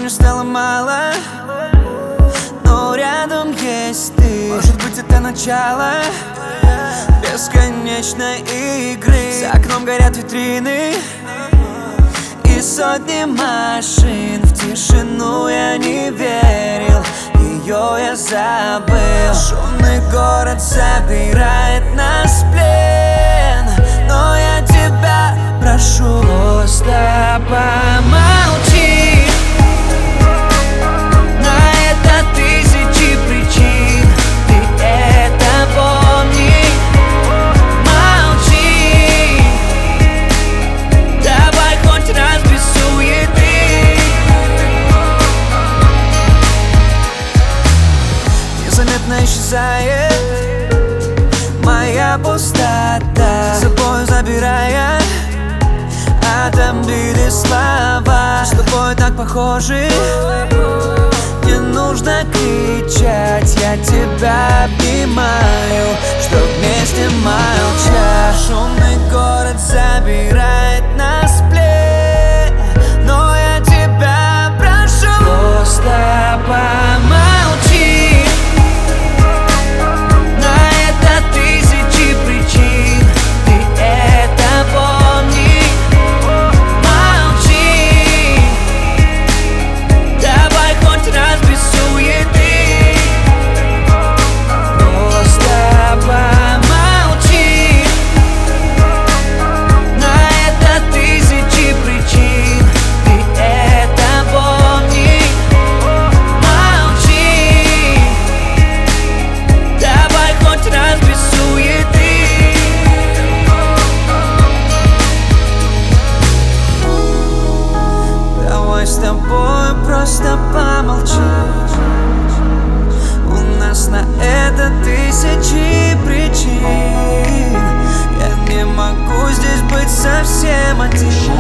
стало мало, но рядом есть ты. Может быть, это начало бесконечной игры. За окном горят витрины и сотни машин. В тишину я не верил, ее я забыл. Шумный город забирает нас в плен, но я тебя прошу, просто помолчи. На это тысячи причин, ты это помни. Молчи, давай хоть раз без суеты. Незаметно исчезает моя пустота, с собой забирая от обиды слова. С тобой так похожи, не нужно кричать. Я тебя обнимаю, чтоб вместе молчать. Шумный город забирает нас в плен, но я тебя прошу, просто помолчи. На это тысячи причин, ты это помни. Раз без суеты, просто помолчи. На это тысячи причин, ты это помни. Молчи, давай хоть раз без суеты. Давай с тобой просто помолчи. У нас на это тысячи причин. Я не могу здесь быть совсем один.